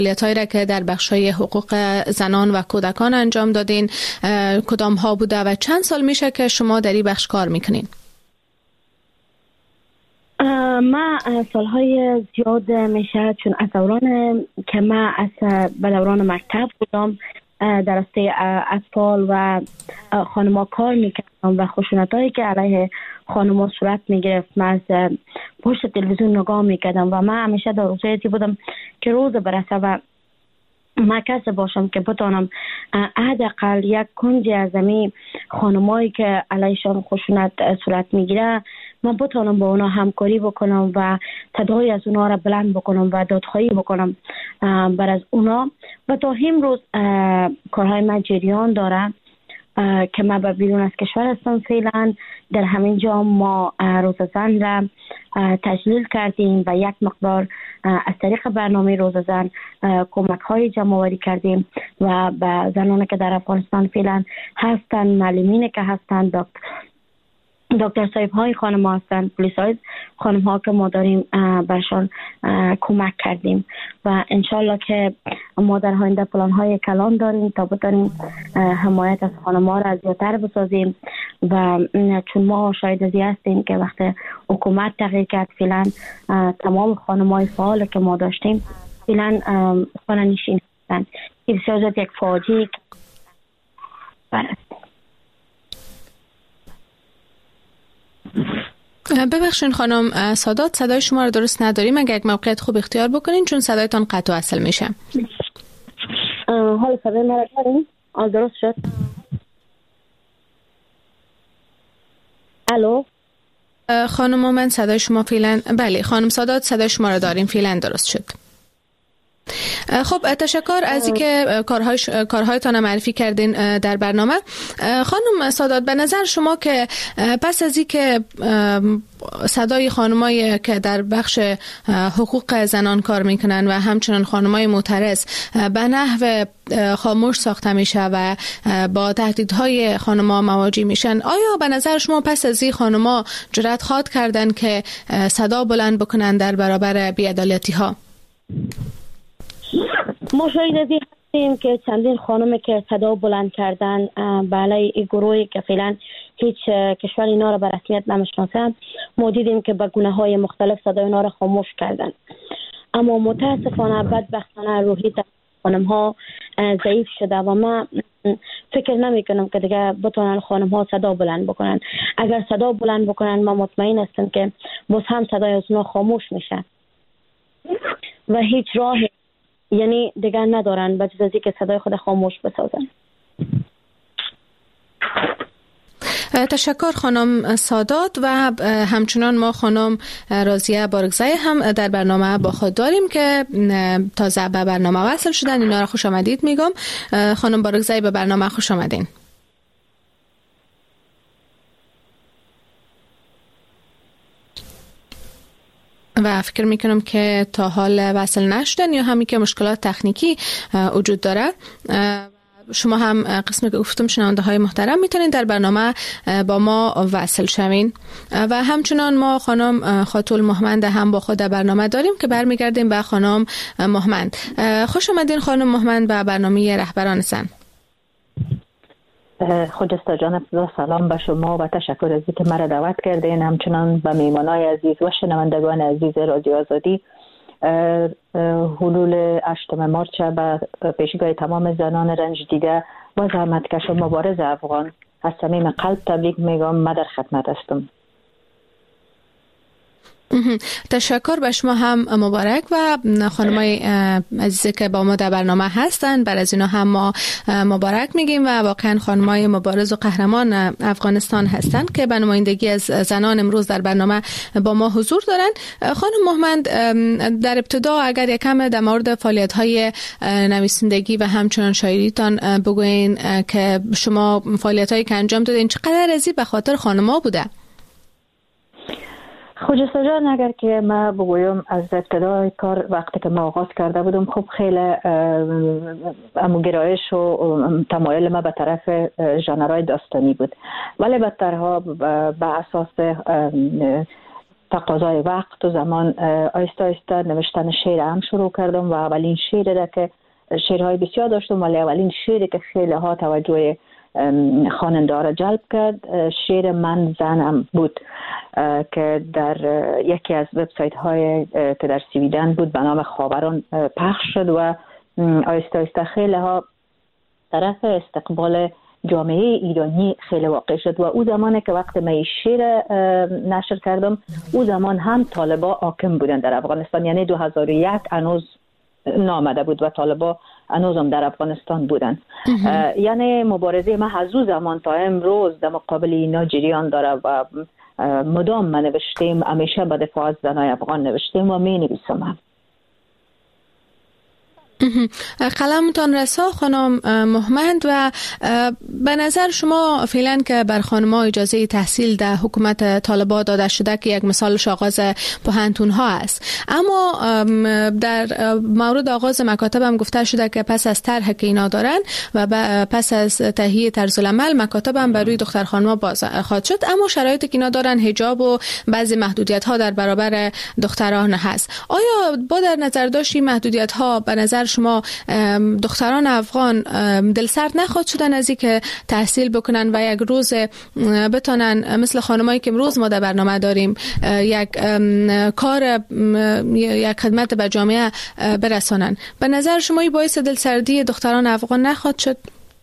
فعالیت‌هایی را که در بخش‌های حقوق زنان و کودکان انجام دادین کدام ها بوده و چند سال میشه که شما در این بخش کار میکنین؟ ما سالهای زیاد میشه، چون از دوران که ما به دوران مکتب بودم در راسته اطفال و خانما کار میکردم و خشونتایی که علیه خانما صورت میگرفت ما از پشت تلویزیون نگاه میکردم و من همیشه در روزیتی بودم که روز برسه و ما کسی باشم که بتانم حداقل یک کنجی از زمین خانمایی که علیشان خشونت صورت میگیره من بتانم با اونا همکاری بکنم و صدای از اونا را بلند بکنم و دادخواهی بکنم بر از اونا. و تا امروز کارهای من جریان داره که ما به بیرون از کشور هستم. فعلا در همین جا ما روز زن را تجلیل کردیم و یک مقدار از طریق برنامه روز زن کمک های جمع آوری کردیم و به زنانی که در افغانستان فعلا هستن، معلمین که هستن، دکتر صاحب های خانم ها هستن، پلیس های خانم ها که ما داریم برشان کمک کردیم و انشالله که ما در آینده پلان های کلان داریم تا بتونیم حمایت از خانم ها را زیادتر بسازیم و چون ما شاید ازی هستیم که وقت حکومت تغییر کرد فعلا تمام خانم های فعال که ما داشتیم فعلا خانه نشین هستن. این بسیار زیاد یک فاجعه ببخشین خانم سادات، صدای شما رو درست نداریم، اگر یک موقعیت خوب اختیار بکنین چون صدایتان قطع و وصل میشه. حالا صدای ما رو داریم؟ درست شد؟ الو خانم من صدای شما فعلا، بله خانم سادات صدای شما رو داریم، فعلا درست شد. خب تشکر از اینکه کارهایتان معرفی کردین در برنامه. خانم سادات، به نظر شما که پس از اینکه صدای خانمایی که در بخش حقوق زنان کار میکنن و همچنان خانمای معترض به نحو خاموش ساخته میشه و با تهدیدهای خانما مواجه میشن، آیا به نظر شما پس از این خانما جرأت خواهد کردن که صدا بلند بکنن در برابر بی‌عدالتی ها؟ ما شاید ازی هستیم که چندین خانمی که صدا بلند کردن علیه این گروهی که فعلا هیچ کشور اینا را به رسمیت نمیشناسه، ما دیدیم که به گونه‌های مختلف صدای اینا را خاموش کردن. اما متاسفانه بدبختانه روحی خانم ها ضعیف شده و ما فکر نمی کنم که دیگه بتونن خانم ها صدا بلند بکنن. اگر صدا بلند بکنن ما مطمئن هستم که باز هم صدای از اونا خاموش میشه و هیچ راه یعنی دیگر ندارن به جز از اینکه صدای خود خاموش بسازن. تشکر خانم سادات و همچنان ما خانم راضیه بارگزای هم در برنامه با خود داریم که تازه به برنامه وصل شدن. اینا را خوش آمدید میگم. خانم بارگزای به برنامه خوش آمدین. و فکر میکنم که تا حال وصل نشدن یا همی که مشکلات تکنیکی وجود داره. شما هم قسمی که گفتم شنونده های محترم میتونین در برنامه با ما وصل شوین و همچنان ما خانم خاتون مهمند هم با خود در برنامه داریم که برمیگردیم به خانم مهمند. خوش آمدین خانم مهمند به برنامه رهبران زن. خجسته جان، سلام به شما و تشکر از اینکه مرا دعوت کردین، همچنان به میهمانای عزیز و شنوندگان عزیز رادیو آزادی. حلول 8 مارس به پیشگاه تمام زنان رنج دیده و زحمتکش و مبارز افغان از صمیم قلب تبریک میگم. من در خدمت هستم. تشکر به شما هم مبارک و خانمای عزیزی که با ما در برنامه هستن، بر از اینا هم ما مبارک میگیم و واقعا خانمای مبارز و قهرمان افغانستان هستند که به نمایندگی از زنان امروز در برنامه با ما حضور دارن. خانم مهمند، در ابتدا اگر یکم در مورد فعالیت‌های نویسندگی و همچنان شاعریتان بگوین که شما فعالیت‌هایی که انجام دادین چقدر ازی به خاطر خانم‌ها بوده؟ خجسته جان، اگر که ما بگویم از ابتدای کار وقتی که ما آغاز کرده بودم خب خیلی گرایش و تمایل ما به طرف ژانرهای داستانی بود، ولی بدترها به اساس تقاضای وقت و زمان آیسته آیسته نوشتن شعر هم شروع کردم و اولین شعری را که شعرهای بسیار داشتم ولی اولین شعری که خیلی ها توجه خواننده را جلب کرد شعر من زنم بود که در یکی از وبسایت های که در سویدن بود به نام خاوران پخش شد و آیسته آیسته خیلی ها طرف استقبال جامعه ایرانی خیلی واقع شد و او زمانی که وقت من شعر نشر کردم او زمان هم طالبا حاکم بودن در افغانستان، یعنی 2001 هنوز نامده بود و طالبا هنوز هم در افغانستان بودن. یعنی مبارزه ما از او زمان تا امروز در مقابل اینا جریان داره و مدام ما نوشتیم، همیشه به دفاع از زنای افغان نوشتیم و می نویسم هم. قلمتان رسا خانم محمد. و به نظر شما فعلا که بر خانم‌ها اجازه تحصیل در حکومت طالبان داده شده که یک مثالش آغاز پوهنتون‌ها است، اما در مورد آغاز مکاتب هم گفته شده که پس از طرح که اینا دارن و پس از تهیه طرزالعمل مکاتب هم بر روی دختر خانم‌ها باز خواهد شد، اما شرایطی که اینا دارن حجاب و بعضی محدودیت‌ها در برابر دختران هست. آیا با در نظر داشت این محدودیت‌ها به نظر شما دختران افغان دلسرد نخواد شدن از اینکه تحصیل بکنن و یک روز بتونن مثل خانمایی که امروز ما در برنامه داریم یک کار یک خدمت به جامعه برسانن؟ به نظر شما این باعث دلسردی دختران افغان نخواد شد؟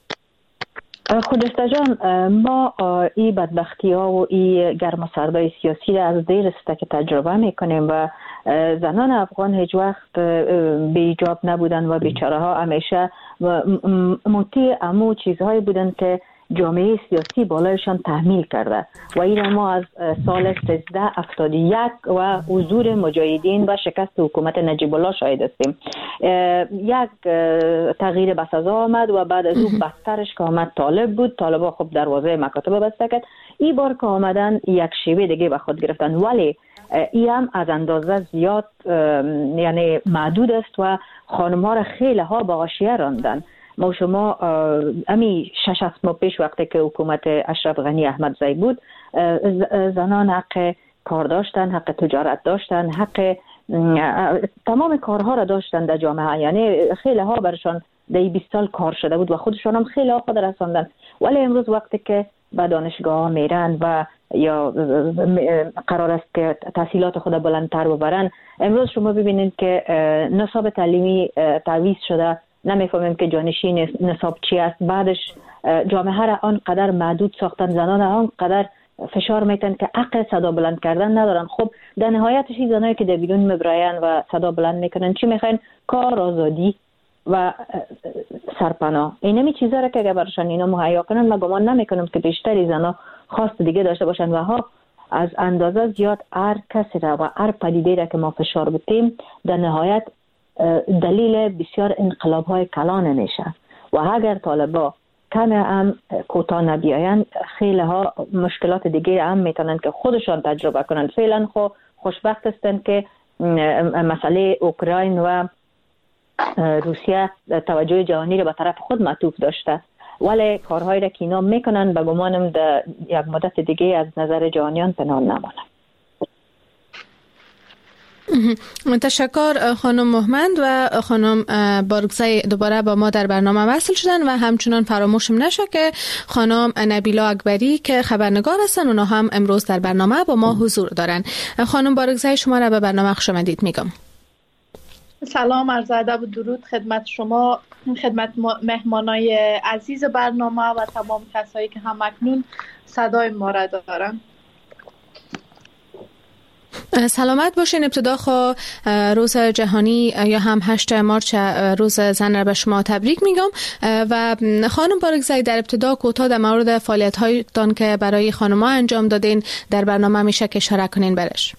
خودشته جان، ما این بدبختی ها و این گرم و سردای سیاسی را از دیر است که تجربه میکنیم و زنان افغان هیچ وقت بی حجاب نبودن و بیچاره ها همیشه مطیع امو چیزهایی بودن که جامعه سیاسی بالایشان تحمیل کرده و این ما از سال 1371 و حضور مجاهدین و شکست حکومت نجیب الله شاهد هستیم. یک تغییر بسزا آمد و بعد از اون بدترش که آمد طالب بود. طالبا خب دروازه مکاتب بسته کرد. این بار که آمدن یک شیوه دیگه به خود گرفتن، ولی این هم از اندازه زیاد یعنی محدود است و خانم ها را خیلی ها به حاشیه راندن. ما شما امی 6 ماه پیش وقتی که حکومت اشرف غنی احمدزی بود، زنان حق کار داشتن، حق تجارت داشتن، حق تمام کارها را داشتن در جامعه، یعنی خیلی ها برشان در 20 سال کار شده بود و خودشان هم خیلی ها خود رساندن. ولی امروز وقتی که به دانشگاه ها میرن و یا قرار است که تحصیلات خود بلندتر ببرن، امروز شما ببینید که نصاب تعلیمی تعویض شده، نمیفهمیم که جانشین نصاب چی است. بعدش جامعه را آنقدر محدود ساختن، زنان آنقدر فشار میتن که حق صدا بلند کردن ندارن. خب در نهایتش این زنایی که در بیرون میبراین و صدا بلند میکنن چی میخواین؟ کار، آزادی و سرپناه. اینمی چیزا را که اگر برشان اینا مهیا کنن، من گمان نمیکنم که بیشتری زنا خواست دیگه داشته باشن و ها از اندازه زیاد هر کسی را و هر پدیده را که ما فشار بتیم در نهایت دلیل بسیار انقلاب‌های کلان میشه و اگر طالبا کمی هم کوتاه نبیاین، خیلی ها مشکلات دیگه هم میتونن که خودشان تجربه کنن. فعلا خوشبخت هستن که مسئله اوکراین و روسیه توجه جهانی رو به طرف خود معطوف داشته، ولی کارهایی را که اینا میکنن به گمانم در یک مدت دیگه از نظر جهانیان پنهان نمانه. تشکر خانم محمد و خانم بارگزای دوباره با ما در برنامه وصل شدن و همچنان فراموشم نشه که خانم نبیلا اکبری که خبرنگار هستن، اونا هم امروز در برنامه با ما حضور دارن. خانم بارگزای شما را به برنامه خوش آمدید میگم. سلام، عرض ادب و درود خدمت شما، خدمت مهمانای عزیز برنامه و تمام کسایی که هم اکنون صدای ما را دارن. سلامت باشین. ابتدا روز جهانی یا هم 8 مارچ روز زن را به شما تبریک میگم و خانم بارگزای در ابتدا کوتاه در مورد فعالیت‌هایتان که برای خانم‌ها انجام دادین در برنامه میشه که اشاره کنین برش.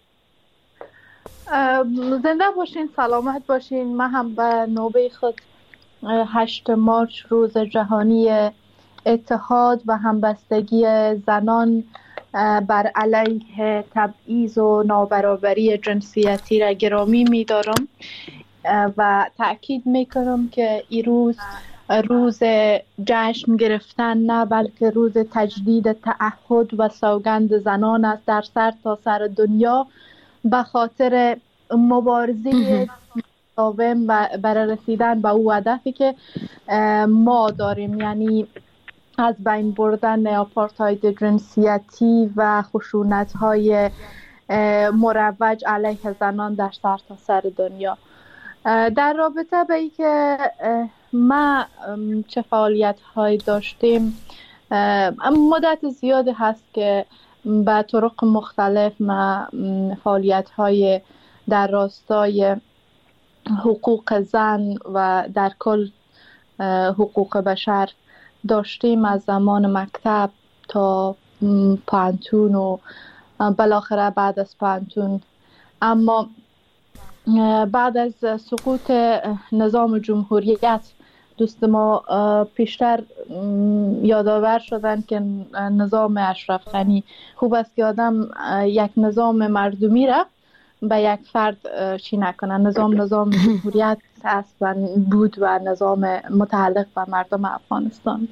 زنده باشین، سلامت باشین. من هم به نوبه خود 8 مارچ روز جهانی اتحاد و همبستگی زنان بر علیه تبعیض و نابرابری جنسیتی را گرامی می‌دارم و تأکید می‌کنم که این روز روز جشن گرفتن نه، بلکه روز تجدید تعهد و سوگند زنان است در سر تا سر دنیا، به خاطر مبارزه مداوم و برای رسیدن به او هدفی که ما داریم، یعنی از بین بردن آپارتاید جنسیتی و خشونت‌های مروج علیه زنان در سر تا سر دنیا. در رابطه به ای که ما چه فعالیت‌هایی داشتیم، مدت زیادی هست که به طرق مختلف ما فعالیت‌های در راستای حقوق زن و در کل حقوق بشر داشتیم، از زمان مکتب تا پانتون و بالاخره بعد از پانتون. اما بعد از سقوط نظام جمهوریت دوست ما پیشتر یادآور شدن که نظام اشرف غنی خوب است که آدم یک نظام مردمی را به یک فرد چی نکنه. نظام جمهوریت است و بود و نظام متعلق به مردم افغانستان.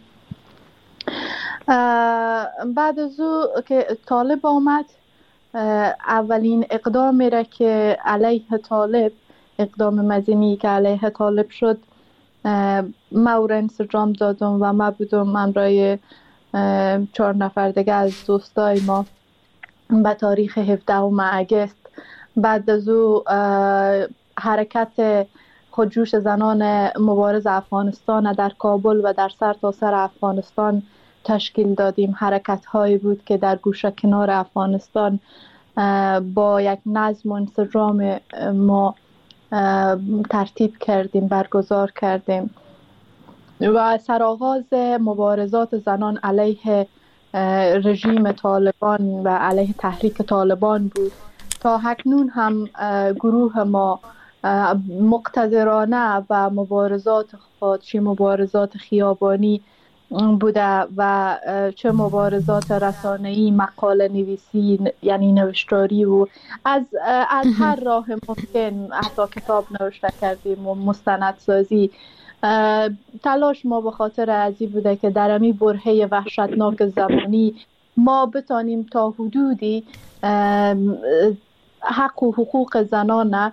بعد از او که طالب آمد، اولین اقدامی را که علیه طالب، اقدام مدنی که علیه طالب شد، ما او را انسجام دادم و ما بودم همراه 4 نفر دیگه از دوستای ما به تاریخ 17 اگست. بعد از او حرکت خودجوش زنان مبارز افغانستان در کابل و در سر تا سر افغانستان تشکیل دادیم. حرکت هایی بود که در گوشه کنار افغانستان با یک نظم و انسجام ما ترتیب کردیم، برگزار کردیم و سرآغاز مبارزات زنان علیه رژیم طالبان و علیه تحریک طالبان بود. تا اکنون هم گروه ما مقتدرانه و مبارزات خود، چه مبارزات خیابانی بوده و چه مبارزات رسانه‌ای، مقاله نویسی یعنی نوشتاری، و از هر راه ممکن حتی کتاب نوشته کردیم و مستندسازی. تلاش ما به خاطر ازی بوده که در امی برهه وحشتناک زمانی ما بتانیم تا حدودی حق و حقوق زنان،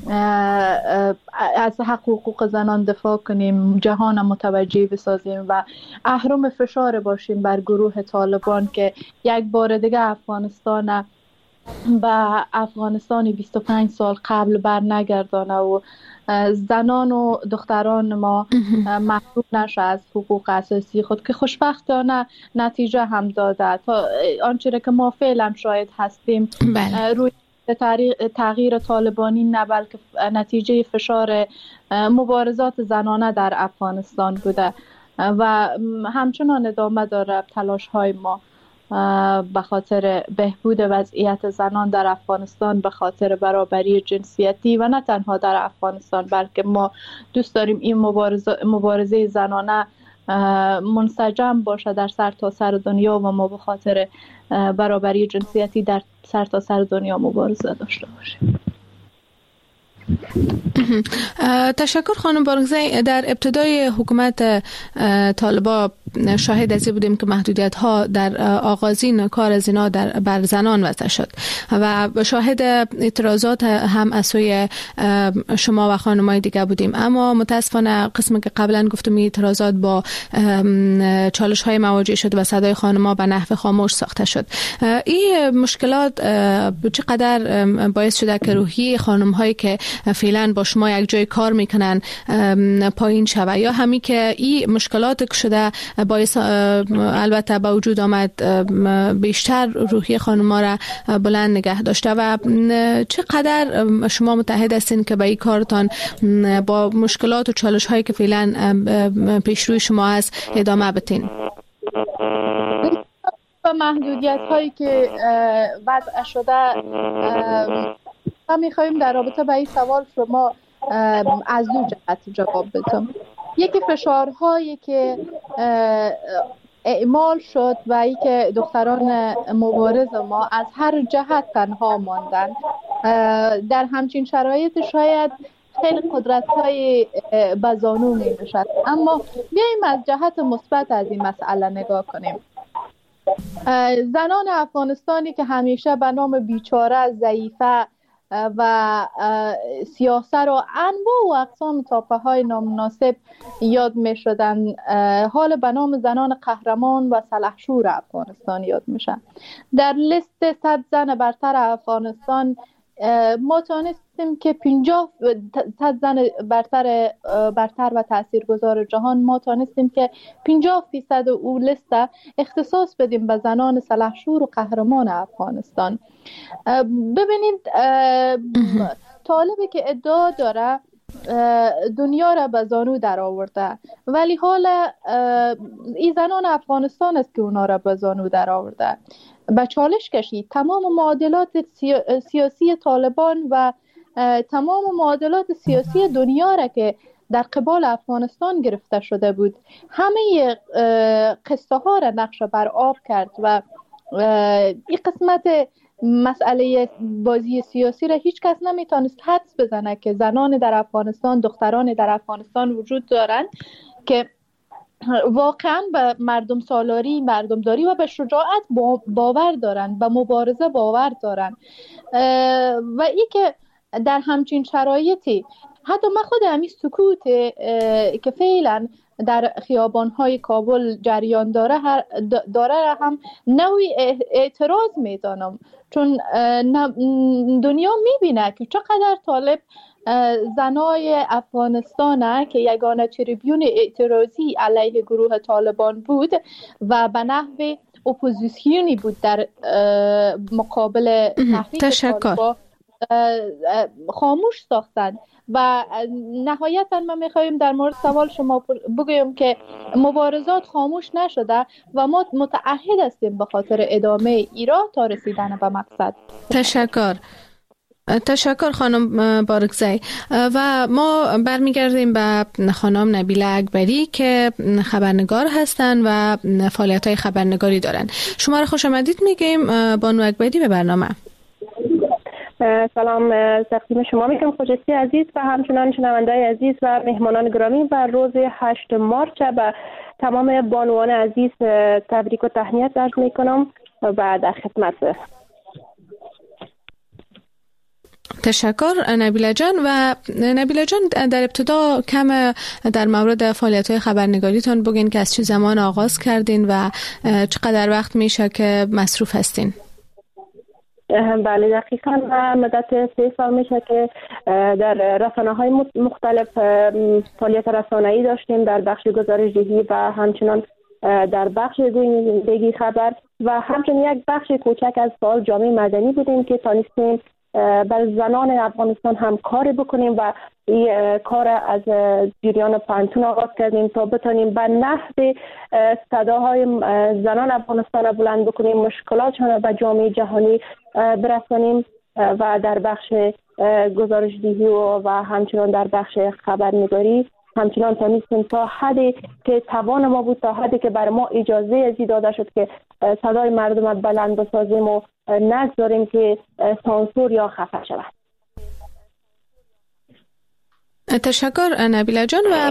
از حق و حقوق زنان دفاع کنیم، جهان متوجه بسازیم و اهرم فشار باشیم بر گروه طالبان که یک بار دیگه افغانستان به افغانستانی 25 سال قبل بر نگردانه و زنان و دختران ما محروم نشه از حقوق اساسی خود، که خوشبختانه نتیجه هم داده. تا آنچه که ما فعلا شاهد هستیم روی تغییر طالبانی نه، بلکه نتیجه فشار مبارزات زنانه در افغانستان بوده و همچنان ادامه داره تلاش های ما به خاطر بهبود وضعیت زنان در افغانستان، به خاطر برابری جنسیتی و نه تنها در افغانستان، بلکه ما دوست داریم این مبارزه زنانه منسجم باشه در سر تا سر دنیا و ما به خاطر برابری جنسیتی در سر تا سر دنیا مبارزه داشته باشیم. تشکر خانم بارگزی. در ابتدای حکومت طالبا شاهد ازی بودیم که محدودیت ها در آغازین کار زنا بر زنان وضع شد و شاهد اعتراضات هم از سوی شما و خانمای دیگه بودیم، اما متاسفانه قسمی که قبلا گفتم اعتراضات با چالش های مواجه شد و صدای خانم‌ها به نحو خاموش ساخته شد. این مشکلات چقدر باعث شده که روحی خانم هایی که فعلا با شما یک جای کار میکنن پایین شوه، یا همین که این مشکلات که شده باعث البته با وجود آمد بیشتر روحی خانم‌ها را بلند نگه داشته و چقدر شما متحد هستین که به این کارتان با مشکلات و چالش هایی که فعلا پیش روی شما هست ادامه بدین؟ با محدودیت هایی که وضع شده ما میخواییم در رابطه با این سوال شما از دو جهت جواب بدم. یکی فشارهایی که اعمال شد و ای که دختران مبارز ما از هر جهت تنها ماندن. در همچین شرایط شاید خیلی قدرت‌های بزانو می باشد. اما بیاییم از جهت مثبت از این مسئله نگاه کنیم. زنان افغانستانی که همیشه به نام بیچاره، ضعیفه و سیاست و انواع و اقسام تاپه های نامناسب یاد می شدن، حال به نام زنان قهرمان و سلحشور افغانستان یاد میشن. در لیست 100 زن برتر افغانستان ما تانستیم که 50 زن برتر و تاثیرگذار جهان، ما تانستیم که 50% او لیست اختصاص بدیم به زنان سلحشور و قهرمان افغانستان. ببینید طالبی که ادعا داره دنیا را به زانو در آورده، ولی حال این زنان افغانستان است که اونا را به زانو در آورده. به چالش کشید تمام معادلات سیاسی طالبان و تمام معادلات سیاسی دنیا را که در قبال افغانستان گرفته شده بود، همه قصه ها را نقش بر آب کرد و این قسمت مسئله بازی سیاسی را هیچ کس نمیتونست حدس بزنه که زنان در افغانستان، دختران در افغانستان وجود دارند که واقعا به مردم سالاری، مردمداری و به شجاعت باور دارن، به مبارزه باور دارن. و ای که در همچین شرایطی حتی من خود همین سکوت که فعلا در خیابان‌های کابل جریان داره هم نوعی اعتراض میدانم، چون دنیا میبینه که چقدر طالب زنای افغانستان که یگانه تریبیون اعتراضی علیه گروه طالبان بود و به نحو اپوزیسیونی بود در مقابل تحریک طالبان، خاموش ساختند. و نهایتا ما میخوایم در مورد سوال شما بگویم که مبارزات خاموش نشده و ما متعهد هستیم به خاطر ادامه ایران تا رسیدن به مقصد. تشکر خانم بارکزی. و ما برمیگردیم به خانم نبیله اکبری که خبرنگار هستند و فعالیت‌های خبرنگاری دارند. شما را خوش آمدید میگیم بانو اکبری به برنامه. سلام تقدیم شما میکنم خوجستی عزیز و همچنان شنونده‌های عزیز و مهمانان گرامی. بر روز 8 مارچ به تمام بانوان عزیز تبریک و تهنیت عرض میکنم و در خدمت. تشکر نبیله جان. و نبیله جان در ابتدا کم در مورد فعالیت‌های خبرنگاریتون بگین که از چه زمان آغاز کردین و چقدر وقت میشه که مصروف هستین؟ بله دقیقاً مدت 3 سال میشه که در رسانه‌های مختلف فعالیت رسانه‌ای داشتیم، در بخش گزارش‌دهی و همچنان در بخش زندگی خبر و همچنین یک بخش کوچک از فعال جامعه مدنی بودیم که تانستیم بر زنان افغانستان هم کار بکنیم و این کار از جریان پانتون آغاز کردیم تا بتونیم به نحو صداهای زنان افغانستان بلند بکنیم، مشکلاتشان به جامعه جهانی برسانیم و در بخش گزارش‌دهی و همچنان در بخش خبرنگاری همچنان تانستیم تا حدی که توان ما بود، تا حدی که بر ما اجازه ازی داده شد که صدای مردم بلند بسازیم و نگذاریم که سانسور یا خفه شود. تشکر نبیله جان. و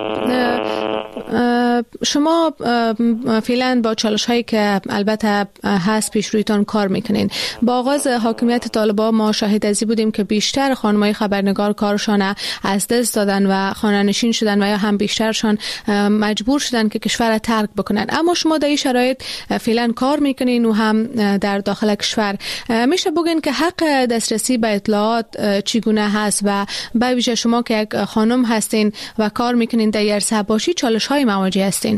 شما فعلا با چالش هایی که البته هست پیش رویتان کار میکنین. با آغاز حاکمیت طالبان ما شاهد ازی بودیم که بیشتر خانمای خبرنگار کارشان از دست دادن و خانه‌نشین شدن و یا هم بیشترشان مجبور شدن که کشور را ترک بکنن. اما شما در این شرایط فعلا کار میکنین و هم در داخل کشور. میشه بگین که حق دسترسی به اطلاعات چگونه هست و به ویژه شما که یک خانم هستین و کار میکنین در عرصه باشی چالش های مواجه هستین؟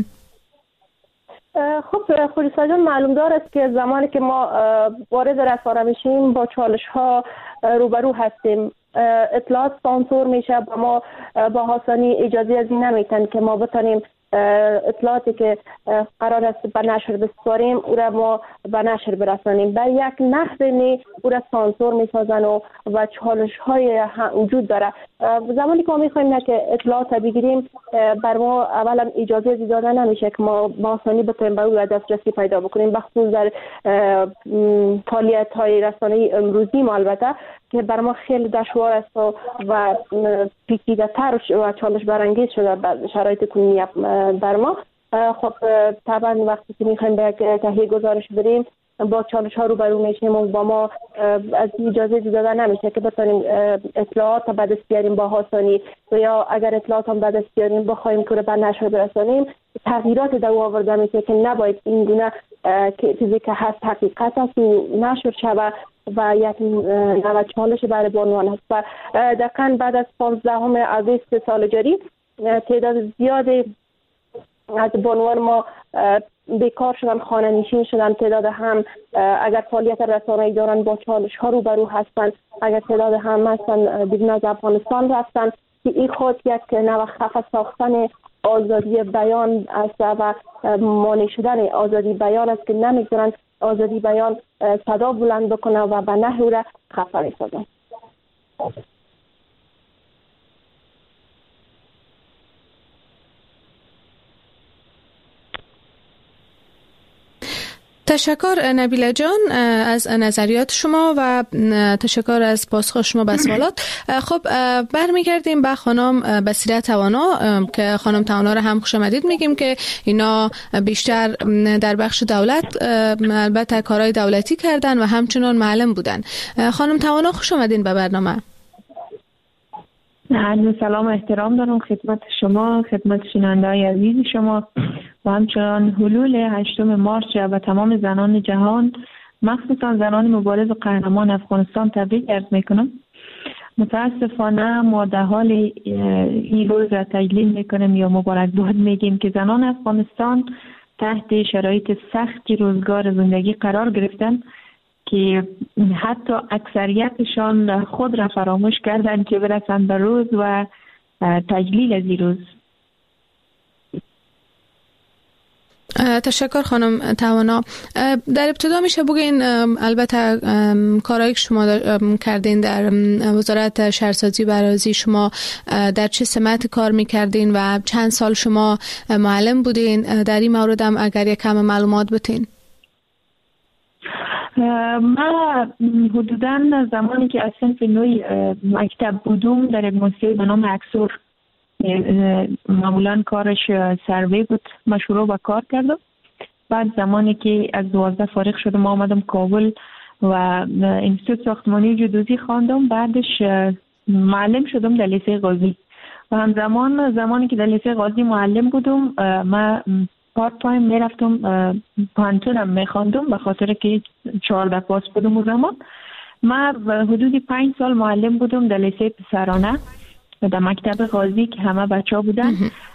خب خودی معلوم دار است که زمانی که ما وارد رسانه میشیم با چالش ها روبرو هستیم. اطلاعات سانسور میشه و ما با آسانی اجازه از این نمیتن که ما بتونیم اطلاعاتی که قرار است به نشر بسپاریم او را ما به نشر برسانیم. به یک نحوی او را سانسور میسازن و چالش های وجود داره. زمانی که ما میخوایم که اطلاعات بگیریم بر ما اولا اجازه داده نمیشه که ما آسانی بتونیم به او دسترسی پیدا بکنیم، بخصوص در فعالیت های رسانه‌ای امروزی ما البته که بر ما خیلی دشوار است و پیچیده تر و چالش برانگیز شده در شرایط کنونی بر ما. خب طبعا وقتی که میخوایم به یک تهیه گزارش بریم با چالش ها روبرو میشیم و با ما از اجازه داده نمیشه که بتونیم اطلاعات به دست بیاریم با آسانی و یا اگر اطلاعات هم به دست بیاریم بخوایم که به نشر برسانیم تغییرات در آورده میشه که نباید این گونه که چیزی که هست حقیقت است نشر شود و یک نوع چالش برای بانوان هست. و دقیقاً بعد از 15 آگوست سال جاری تعداد زیادی از بانوان ما بیکار شدن، خانه نشین شدن. تعداد هم اگر فعالیت رسانه‌ای دارن با چالش ها روبرو هستند، اگر تعداد هم هستن بیرون از افغانستان رفتن که این خود یک نوع خفه ساختن آزادی بیان است و مانع شدن آزادی بیان است که نمیگذارن آزادی بیان صدا بلند بکنه و به نحوی را خفه می‌سازن. تشکر نبیله جان از نظریات شما و تشکر از پاسخ شما به سوالات. خب برمیگردیم به خانم بصیره توانا که خانم توانا را هم خوش آمدید میگیم که اینا بیشتر در بخش دولت البته کارهای دولتی کردن و همچنان معلم بودن. خانم توانا خوش آمدین به برنامه. سلام و احترام دارم خدمت شما، خدمت شنونده‌های عزیز شما و همچنان حلول 8 مارس و تمام زنان جهان، مخصوصا زنان مبارز و قهرمان افغانستان تبریک عرض میکنم. متاسفانه ما در حال این روز را تجلیل میکنیم یا مبارکباد میگیم که زنان افغانستان تحت شرایط سختی روزگار زندگی قرار گرفتن که حتی اکثریتشان خود را فراموش کردند که برسند به روز و تجلیل از این روز. تشکر خانم توانا. در ابتدا میشه بگین البته کارهایی که شما کردین در وزارت شهرسازی و اراضی، شما در چه سمت کار میکردین و چند سال شما معلم بودین؟ در این مورد هم اگر یک کم معلومات بتین. من حدوداً زمانی که از صنف نوی مکتب بودم در یک موسسه به نام اکسور، معمولاً کارش سروی بود، من شروع به کار کردم. بعد زمانی که از 12 فارغ شدم آمدم کابل و انستیتوت ساختمانی جدوزی خواندم. بعدش معلم شدم در لیسه قاضی و همزمان زمانی که در لیسه قاضی معلم بودم من پارت تایم میرفتم پانتونم میخواندم به خاطر که 14 پاس بودم. و زمان من حدود 5 سال معلم بودم در لیسه پسرانه در مکتب قاضی که همه بچه ها بودن.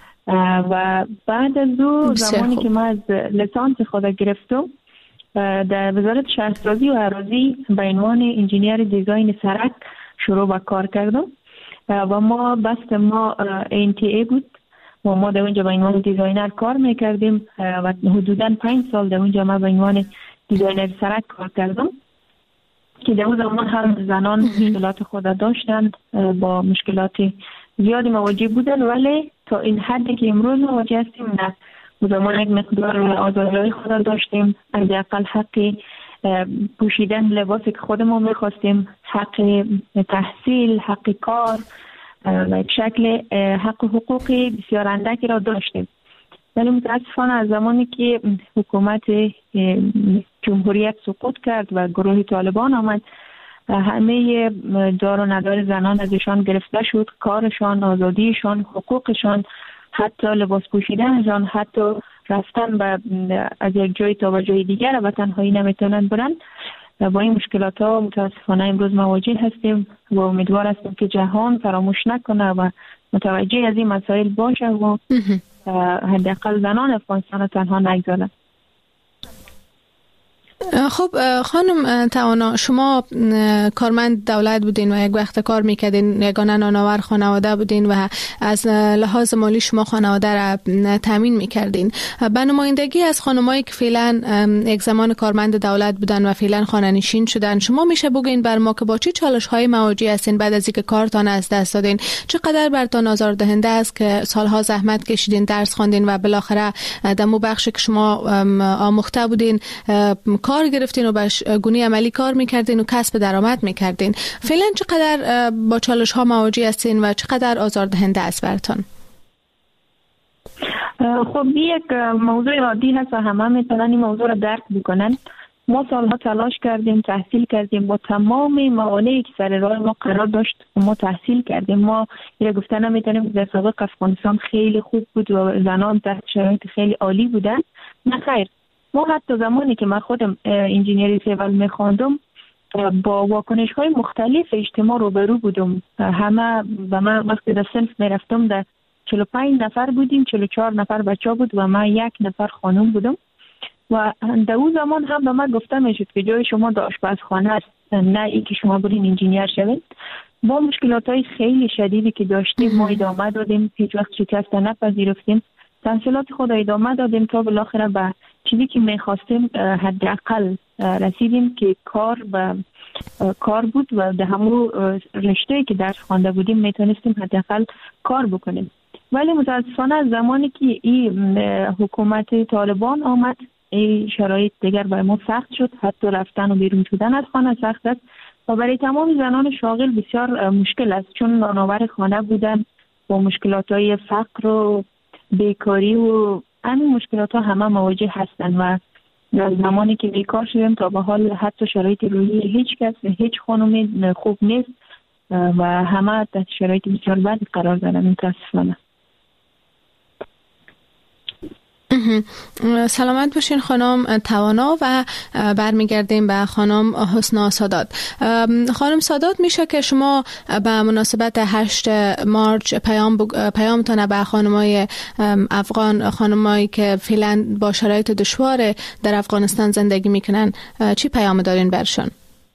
و بعد از او زمانی که من از لیسانس خود گرفتم در وزارت شهرسازی و اراضی به عنوان انجینیر دیزاین سرک شروع به کار کردم و ما بست ما NTA بود و ما در اونجا به عنوان دیزاینر کار میکردیم و حدوداً 5 سال در اونجا ما به عنوان دیزاینر سرک کار کردم که در اون زمان هم زنان مشکلات خود داشتند، با مشکلات زیادی مواجه بودن، ولی تا این حدی که امروز مواجه هستیم نه. اون زمان یک مقدار آزادی خود داشتیم، حداقل حق پوشیدن لباسی که خودمون میخواستیم، حق تحصیل، حق کار و یک شکل حق حقوقی بسیار اندکی را داشتیم. ولی متاسفانه از زمانی که حکومت جمهوریت سقوط کرد و گروه طالبان آمد، همه دار و ندار زنان ازشان گرفته شد. کارشان، آزادیشان، حقوقشان، حتی لباس پوشیدنشان، حتی رفتن از یک جای تا به جای دیگر و تنهایی نمیتونن برن. با این مشکلات ها متاسفانه امروز مواجه هستیم و امیدوار هستیم که جهان فراموش نکنه و متوجه از این مسائل باشه و حداقل زنان افغانستان تنها نگذارن. خب خانم توانا، شما کارمند دولت بودین و یک وقت کار میکردین، یگانه نانآور خانواده بودین و از لحاظ مالی شما خانواده را تامین میکردین. به نمایندگی از خانمایی که فعلا یک زمان کارمند دولت بودن و فعلا خانه‌نشین شدن، شما میشه بگین بر ما که با چه چالش‌های مواجه هستین بعد از اینکه کارتان از دست دادین؟ چقدر برتان آزاردهنده است که سالها زحمت کشیدین، درس خواندین و بالاخره دمو بخش که شما آموخته بودین کار گرفتین و به گونه عملی کار میکردین و کسب درآمد میکردین. فعلا چقدر با چالش ها مواجه هستین و چقدر آزاردهنده است براتون؟ خب یک موضوع عادی هست و همه میتونن این موضوع را درک بکنن. ما سالها تلاش کردیم، تحصیل کردیم، با تمام موانعی که سر راه ما قرار داشت ما تحصیل کردیم. ما یه گفتن نمیتونیم در سابق افغانستان خیلی خوب بود و زنان تحت شرایط خیلی عالی بودن. نه خیر، ما حتی زمانی که من خودم انجینیری سیول میخواندم با واکنش های مختلف اجتماع روبرو بودم. همه و من وقتی در صنف میرفتم در 45 نفر بودیم، 44 نفر بچه بود و من 1 نفر خانم بودم و در اون زمان هم به من گفته میشد که جای شما در آشپزخانه است، نه ای که شما برین انجینیر شوید. با مشکلات های خیلی شدیدی که داشتیم ما ادامه دادیم، هیچ وقت شکست نپذیرفتیم، تحصیلات خود ادامه دادیم تا بالاخره به چیزی که میخواستیم حداقل رسیدیم که کار بود و در همون رشته که درس خوانده بودیم میتونستیم حداقل کار بکنیم. ولی متاسفانه از زمانی که این حکومت طالبان آمد این شرایط دیگر برای ما سخت شد، حتی رفتن و بیرون شدن از خانه سخت است و برای تمام زنان شاغل بسیار مشکل است، چون نانآور خانه بودن با مشکلات های فقر و بیکاری و همین مشکلات ها همه مواجه هستند و در زمانی که بیکار شدیم تا به حال حتی شرایط روحی هیچ کس هیچ خانمی خوب نیست و همه در شرایط بسیار بد قرار دارن متاسفانه. سلامت باشین خانم توانا و برمیگردیم به خانم حسنا سادات. خانم سادات، میشه که شما به مناسبت 8 مارچ پیامتان به خانمای افغان، خانمایی که فعلا با شرایط دشوار در افغانستان زندگی میکنن، چی پیام دارین برشان؟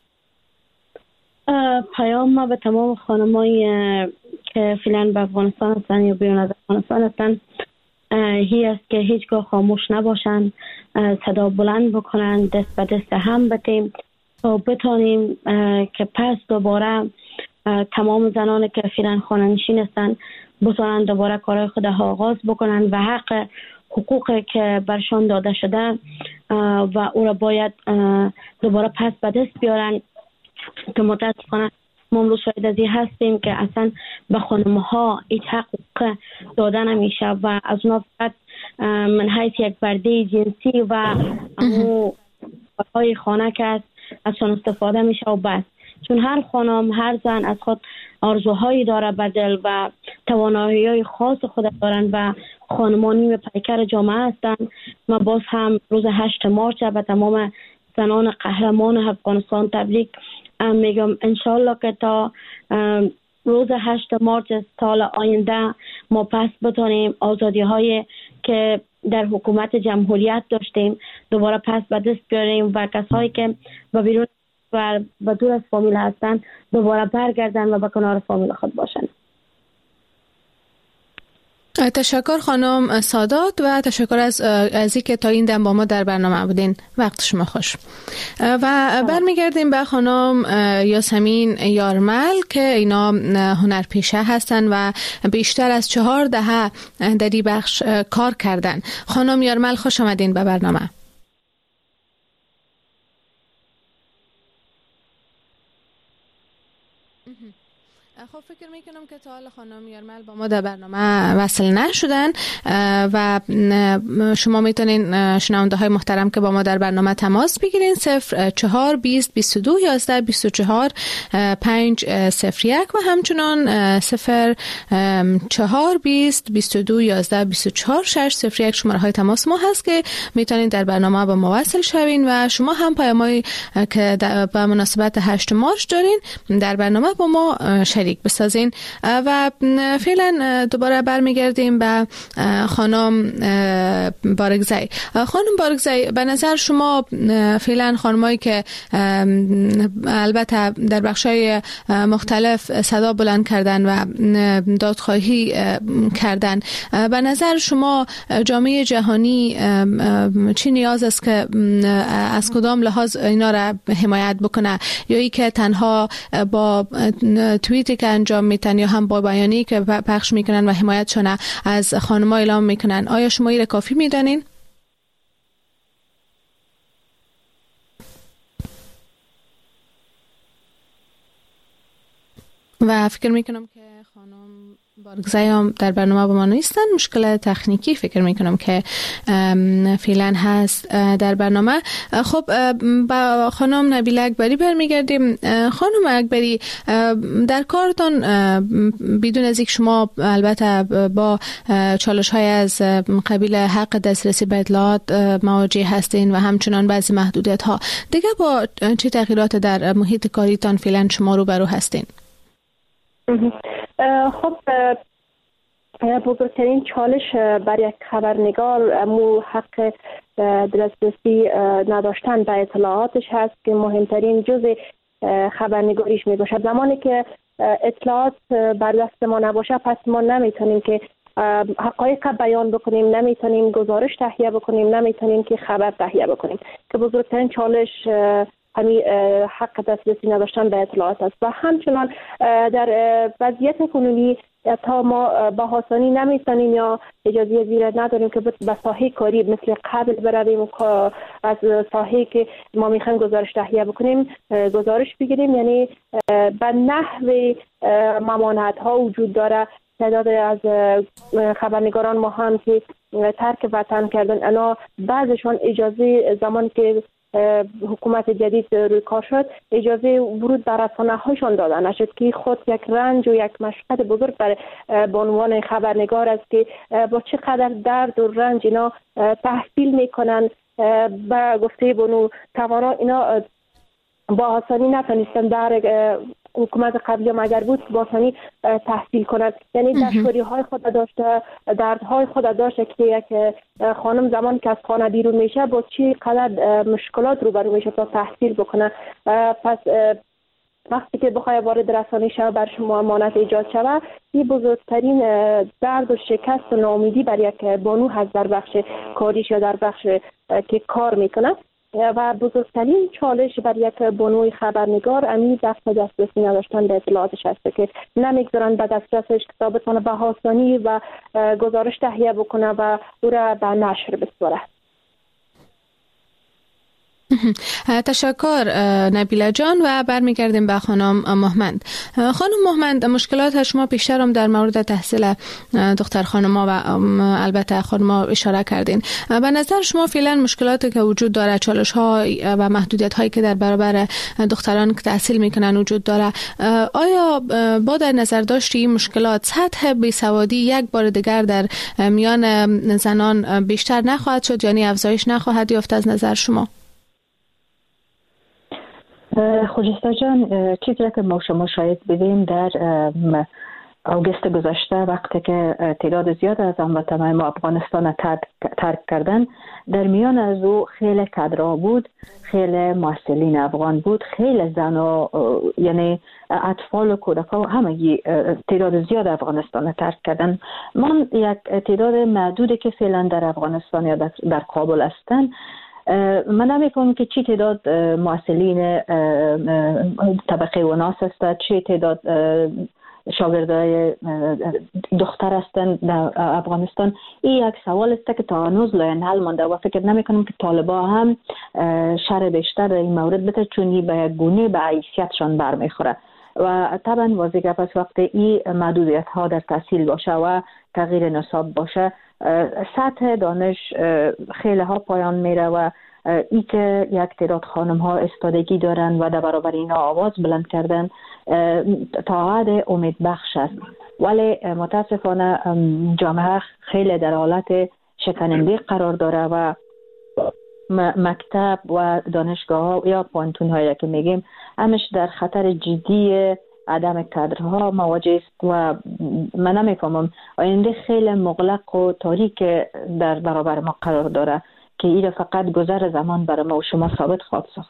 پیام ما به تمام خانمایی که فعلا به افغانستان هستن یا بیرون از افغانستان هستن هی است که هیچگاه خاموش نباشن، صدا بلند بکنن، دست به دست هم بدیم تا بتانیم که پس دوباره تمام زنان که فعلا خانه‌نشین هستن بتانن دوباره کارهای خود آغاز بکنن و حق حقوقی که برشان داده شده و او را باید دوباره پس به دست بیارن که متاسفانه ما امروز شاید از این هستیم که اصلا به خانم‌ها هیچ حقوق داده نمیشه و از اونا فقط من حیث یک برده جنسی و امو های خانه که ازشان استفاده میشه و بس. چون هر خانم، هر زن از خود آرزوهایی داره به دل و توانایی‌های خاص خود دارن و خانمان نیم پیکر جامعه هستن. ما باز هم روز 8 مارچ به تمام زنان قهرمان افغانستان تبریک میگم. انشالله که تا روز 8 مارچ سال آینده ما پس بتونیم آزادی های که در حکومت جمهوریت داشتیم دوباره پس به دست بیاریم و کسایی که به بیرون و به دور از فامیل هستن دوباره برگردن و به کنار فامیل خود باشن. تشکر خانم سادات و تشکر از اینکه تا این دم با ما در برنامه بودین. وقت شما خوش. و برمیگردیم به خانم یاسمین یارمل که اینا هنرپیشه هستن و بیشتر از 4 دهه در این بخش کار کردن. خانم یارمل خوش آمدین به برنامه. خب فکر میکنم که تا حالا خانم یارمل با ما در برنامه وصل نشدن و شما میتونین شنونده های محترم که با ما در برنامه تماس بگیرین 04 20 22 11 24 501 و همچنان 04 20 22 11 24 601 شماره های تماس ما هست که میتونین در برنامه با ما وصل شوین و شما هم پیامایی که به مناسبت 8 مارچ دارین در برنامه با ما شریک شریک بسازین. و فعلا دوباره برمیگردیم به خانم بارگزی. خانم بارگزی، به نظر شما فعلا خانمایی که البته در بخشای مختلف صدا بلند کردن و دادخواهی کردن، به نظر شما جامعه جهانی چی نیاز است که از کدام لحاظ اینا را حمایت بکنه، یا ای که تنها با توییتی که انجام میتن یا هم با بیانیه‌ای که پخش میکنن و حمایتشون از خانم‌ها اعلام میکنن؟ آیا شما این را کافی میدانین؟ و فکر میکنم که خانم بارگزی هم در برنامه با ما نیستن، مشکل تکنیکی فکر میکنم که فعلا هست در برنامه. خب با خانم نبیله اکبری برمیگردیم. خانم اکبری، در کارتون بدون از اینکه شما البته با چالش های از قبیل حق دسترسی به اطلاعات مواجه هستین و همچنان بعضی محدودیت ها، دیگه با چه تغییرات در محیط کاریتان فعلا شما روبرو هستین؟ خب بزرگترین چالش برای یک خبرنگار مو حق دسترسی نداشتن به اطلاعاتش هست که مهمترین جزء خبرنگاریش می باشد. زمانی که اطلاعات بر دست ما نباشه، پس ما نمیتونیم که حقایق بیان بکنیم، نمیتونیم گزارش تهیه بکنیم، نمیتونیم که خبر تهیه بکنیم، که بزرگترین چالش همین حق دسترسی نداشتن به اطلاعات است. و همچنان در وضعیت کنونی تا ما با آسانی نمیتونیم یا اجازه زیر نداریم که به ساحه کاری مثل قبل برویم و از ساحه که ما میخوایم گزارش تهیه بکنیم گزارش بگیریم. یعنی به نحو ممانعت ها وجود داره. تعداد از خبرنگاران ما هم که ترک وطن کردن، انا بعضشان اجازه زمان که حکومت جدید روی کار شد اجازه ورود در رسانه هایشان داده نشد، که خود یک رنج و یک مشقت بزرگ به عنوان خبرنگار است که با چقدر درد و رنج اینا تحصیل میکنن. با گفته بنو توانا اینا با آسانی نتونستن در حکومت قبلی هم اگر بود با آسانی تحصیل کنند. یعنی دشواری های خود داشته، دردهای خود داشته که یک خانم زمان که از خانه بیرون میشه با چی قدر مشکلات روبرو میشه تا تحصیل بکنه. پس وقتی که بخواه وارد رسانه شود بر شما مانعت ایجاد شود، این بزرگترین درد و شکست و ناامیدی بر یک بانو هست در بخش کاریش یا در بخش که کار میکنه. و بزرگترین چالش بر یک بانوی خبرنگار امی دسترسی نداشتن به اطلاعاتش هست که نمیگذارن به دسترسش که ثابت کنه به آسانی و گزارش تهیه بکنه و او را به نشر بسپاره. تشکر نبیله جان. و برمیگردیم به خانم مهمند. خانم مهمند، مشکلات شما پیشتر هم در مورد تحصیل دختر خانما و البته خانما اشاره کردین. به نظر شما فعلا مشکلاتی که وجود داره، چالش ها و محدودیت هایی که در برابر دختران که تحصیل میکنن وجود داره، آیا با در نظر داشتی این مشکلات سطح بیسوادی یک بار دیگر در میان زنان بیشتر نخواهد شد، یعنی افزایش نخواهد یافت از نظر شما؟ خجسته جان، چیزی که ما شما شاید بدیم در اوگست گذشته وقتی که تعداد زیاد از هموطنان ما افغانستان ترک کردن، در میان از او خیلی کادرها بود، خیلی محصلین افغان بود، خیلی زن یعنی اطفال و کودکان و همگی تعداد زیاد افغانستان ترک کردن. من یک تعداد معدودی که فعلا در افغانستان یا در کابل هستند، من نمی‌فهمم که چی تعداد محصلین طبقه وناس است، چی تعداد شاگردای دختر هستند در افغانستان. این یک سوال است که تا هنوز لاینحل مانده و فکر نمی‌کنم که طالبان هم شرح بیشتر در این مورد بده، چون این به یک گونه به حیثیتشان برمیخوره. و طبعا واضح گپ است وقتی این محدودیت ها در تحصیل باشه و تغییر نصاب باشه، سطح دانش خیلی ها پایان میره و ای که یک تعداد خانم ها استادگی دارن و در برابر اینا آواز بلند کردن تا حد امید بخش است. ولی متاسفانه جامعه خیلی در حالت شکننده قرار داره و مکتب و دانشگاه ها یا پانتون هایی که میگیم همش در خطر جدی عدم کادرها مواجه است و من نمیفهمم آینده خیلی مغلق و تاریک در برابر ما قرار داره که این فقط گذر زمان برای ما و شما ثابت خواهد ساخت.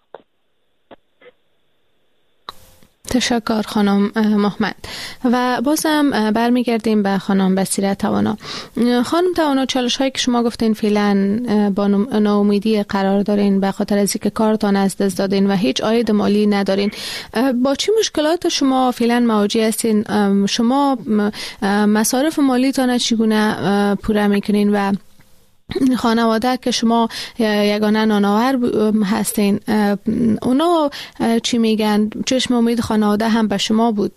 تشکر خانم محمد. و بازم برمیگردیم به خانم بصیرت توانا. خانم توانا، چالش هایی که شما گفتین فعلا با ناامیدی قرار دارین به خاطر از اینکه کارتان از دست دادین و هیچ عاید مالی ندارین، با چه مشکلات شما فعلا مواجه هستین؟ شما مصارف مالیتان چگونه پوره میکنین و خانواده که شما یگانه نانآور هستین اونا چی میگن؟ چشم امید خانواده هم به شما بود؟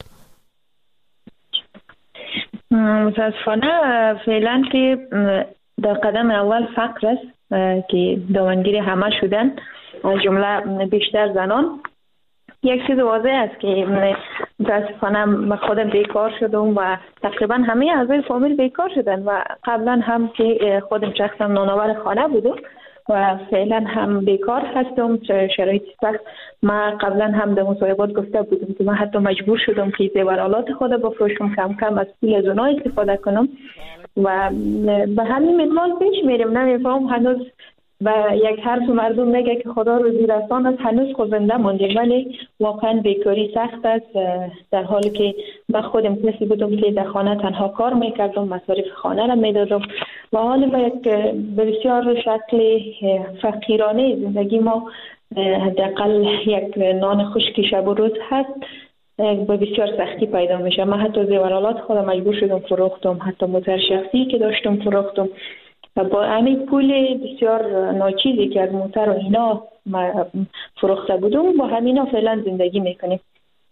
متاسفانه فعلا که در قدم اول فقر است که دامنگیر همه شدن، از جمله بیشتر زنان. یک چیز واضح است که متاسفانه من خودم بیکار شدم و تقریبا همه اعضای فامیل بیکار شدن و قبلا هم که خودم شخصا نانآور خانه بودم و فعلا هم بیکار هستم. شرایط سخت. من قبلا هم در مصاحبات گفته بودم که من حتی مجبور شدم که زیورآلات خود بفروشم، کم کم از پول زنا استفاده کنم و به همین منوال پیش میریم. نمیفهم هنوز و یک حرف مردم میگه که خدا روزی رسان است، هنوز خود زنده ماندیم، ولی واقعا بیکاری سخت است. در حالی که من خودم کسی بودم که در خانه تنها کار میکردم، مصارف خانه را میدادم و حالا به بسیار شکل فقیرانه زندگی ما حداقل یک نان خشک شب و روز هست به بسیار سختی پیدا میشه. من حتی زیورآلات خودم مجبور شدم فروختم، حتی موتر شخصی که داشتم فروختم با همین پول بسیار ناچیزی که از موتر و اینا فروخته بودم با همینا فعلا زندگی میکنیم.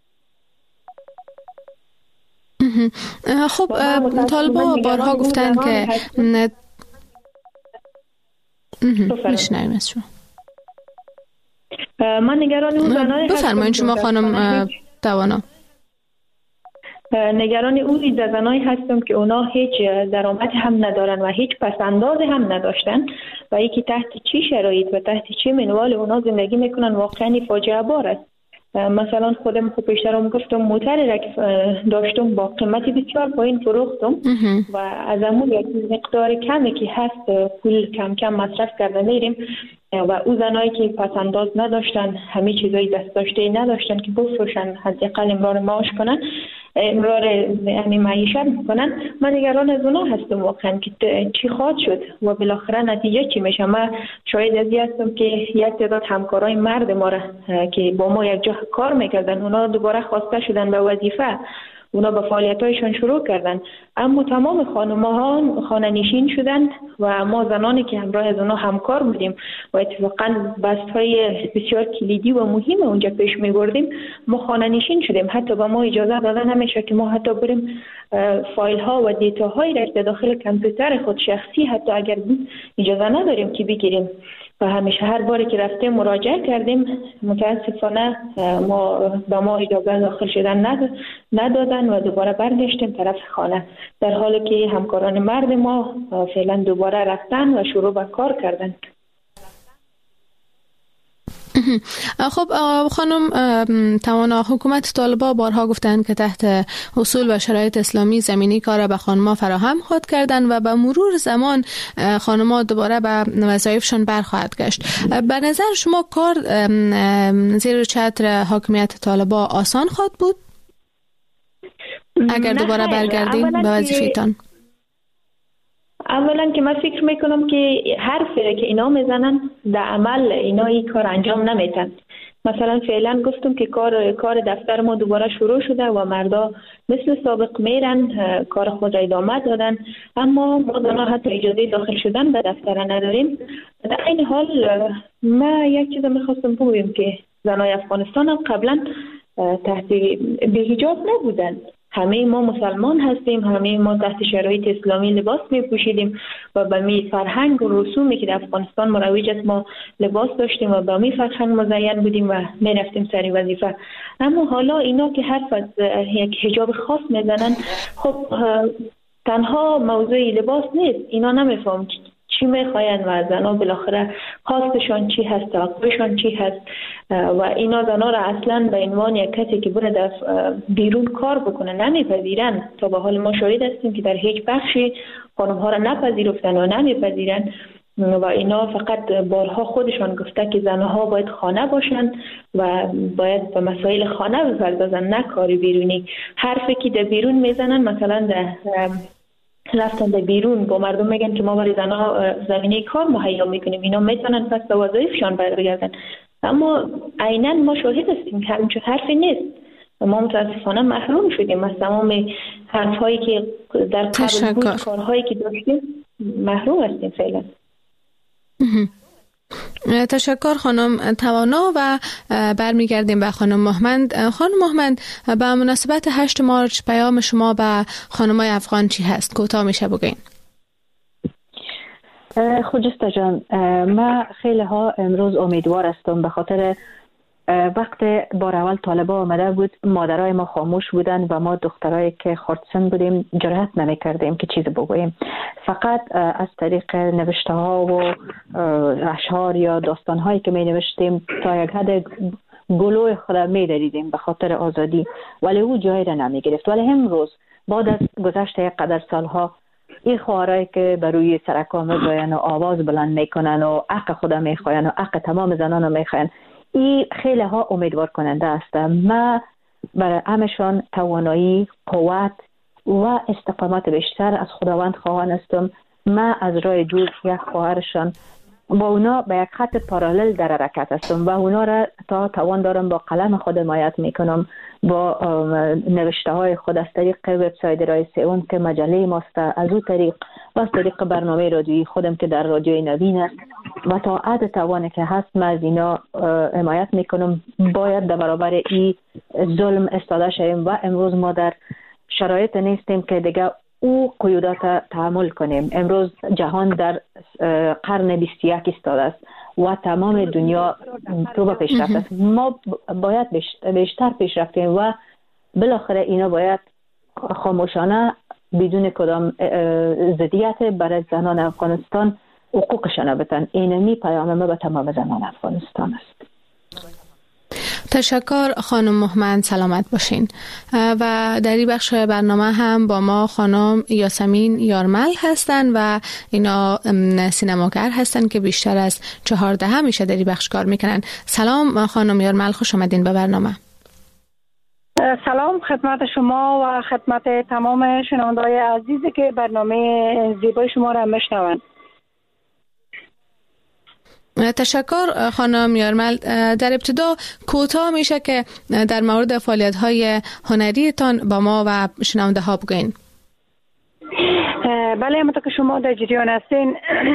خب طالبا بارها گفتن که نشنویم از شما. من نگران اون زنای بفرمایید شما خانم توانا. نگران اون زنایی هستم که اونا هیچ درآمد هم ندارن و هیچ پسنداز هم نداشتن و یکی تحت چی شرایط و تحت چی منوال اونا زندگی میکنن واقعا فاجعه بار است. مثلا خودم خوب پیشترم گفتم موتر را که داشتم با قیمت بسیار پایین فروختم و از همون یک مقدار کمی که هست پول کم کم مصرف کرده میریم و او زنایی که پسنداز نداشتن، همه چیزایی دست داشته نداشتن که بفروشن حداقل امرار معاش کنن، امرار یعنی معیشت کنن. من نگران از اونا هستم واقعا که چی خواهد شد و بالاخره نتیجه چی میشه. من شاید از این هستم که یک تعداد همکارای مرد ما را که با ما یک جا کار میکردن اونا دوباره خواسته شدن به وظیفه، اونا به فعالیتایشان شروع کردن، اما تمام خانم‌ها خانه نشین شدند و ما زنانی که همراه از اونا همکار بودیم و اتفاقا بست‌های بسیار کلیدی و مهم اونجا پیش می‌بردیم ما خانه نشین شدیم. حتی به ما اجازه داده نمیشه که ما حتی بریم فایل ها و دیتا هایی را در داخل کامپیوتر خود شخصی حتی اگر بود اجازه نداریم که بگیریم و همیشه هر باری که رفتیم مراجعه کردیم متاسفانه به ما اجازه داخل شدن ندادن و دوباره برگشتیم طرف خانه، در حالی که همکاران مرد ما فعلا دوباره رفتن و شروع به کار کردن. خب خانم توانا، حکومت طالبا بارها گفتند که تحت اصول و شرایط اسلامی زمینی کار به خانم‌ها فراهم خواهد کردن و به مرور زمان خانم‌ها دوباره به وظایفشان برخواهد گشت. به نظر شما کار زیر چتر حاکمیت طالبا آسان خواهد بود اگر دوباره برگردین به وظیفه‌تان؟ اولا که من فکر میکنم که حرفی که اینا میزنن در عمل اینا این کار انجام نمیتن. مثلا فعلا گفتم که کار دفتر ما دوباره شروع شده و مردا مثل سابق میرن کار خود را ادامه دادن، اما ما زنها حتی اجازه داخل شدن به دفتر نداریم. در این حال ما یک چیز میخواستم بگویم که زنای افغانستان هم قبلا تحت بی‌حجاب نبودن. همه ما مسلمان هستیم، همه ما تحت شرایط اسلامی لباس می پوشیدیم و به می فرهنگ و رسومی که در افغانستان مروج است ما لباس داشتیم و به می فرهنگ مزین بودیم و می رفتیم سر وظیفه. اما حالا اینا که حرف از یک حجاب خاص میزنن، خب تنها موضوع لباس نیست، اینا نمیفهم چی میخواین و زنها بالاخره خواستشان چی هست، توقعشان چی هست و اینا زنها را اصلا به عنوان یک کسی که بره در بیرون کار بکنه نمیپذیرن. تا به حال ما شاهد هستیم که در هیچ بخشی خانم ها را نپذیرفتن و نمیپذیرن و اینا فقط بارها خودشان گفته که زنها باید خانه باشن و باید به مسائل خانه بپردازن، نه کاری بیرونی. حرفی که در بیرون میزنن، مثلا رفتن در بیرون با مردم میگن که ما برای زنها زمینه کار مهیا میکنیم، اینا میتونن پس به وظایفشان برگردن، اما عیناً ما شاهد هستیم که همچون حرفی نیست. ما متاسفانه محروم شدیم از تمام حرفهایی که در قبل بود، کارهایی که داشتیم محروم هستیم فعلا. تشکر خانم توانا و برمیگردیم به خانم مهمند. خانم مهمند، به مناسبت 8 مارچ پیام شما به خانمای افغان چی هست؟ کوتاه میشه بگین. خجسته جان، من خیلی ها امروز امیدوار هستم، به خاطر وقت بار اول طالبا آمده بود مادرای ما خاموش بودن و ما دخترایی که خردسن بودیم جرأت نمی کردیم که چیز بگوییم. فقط از طریق نوشته ها و اشعار یا داستان هایی که می نوشتیم تا یک حد گلوی خود می دریدیم به خاطر آزادی، ولی او جایی را نمی گرفت. ولی امروز بعد از گذشت یک قدر سالها این خواهرایی که بر روی سرکا میگوین و آواز بلند میکنن و حق خود میخواین و حق تمام زنان میخواین، این خیلی ها امیدوار کننده است. من برای همشان توانایی، قوت و استقامت بیشتر از خداوند خواهان هستم. من از راه دور یک خواهرشان با اونا به یک خط پارالل در حرکت هستم و اونا را تا توان دارم با قلم خود حمایت میکنم، با نوشته های خود از طریق وبسایت رای سئون که مجله ماست، از اون طریق و از طریق برنامه رادیویی خودم که در رادیوی نوین است و تا حد توانی که هست من از اینا حمایت میکنم. باید در برابر این ظلم استاده شویم و امروز ما در شرایط نیستیم که دیگه او قیودات تحمل کنیم. امروز جهان در قرن 21 ایستاده است و تمام دنیا رو به پیشرفت است. ما باید بیشتر پیشرفت کنیم و بالاخره اینا باید خاموشانه بدون کدام ضدیت برای زنان افغانستان حقوقشان بدن. اینمی پیام ما به تمام زنان افغانستان است. تشکر خانم مهمند، سلامت باشین. و در این بخش برنامه هم با ما خانم یاسمین یارمل هستن و اینا سینماگر هستن که بیشتر از 14 میشه در این بخش کار میکنن. سلام خانم یارمل، خوش آمدین به برنامه. سلام خدمت شما و خدمت تمام شنونده‌های عزیزی که برنامه زیبای شما را میشنوند. تشکر خانم یارمل. در ابتدا کوتاه میشه که در مورد فعالیت‌های هنریتان با ما و شنونده ها بگوین. بله، همونطور که شما در جریان هستین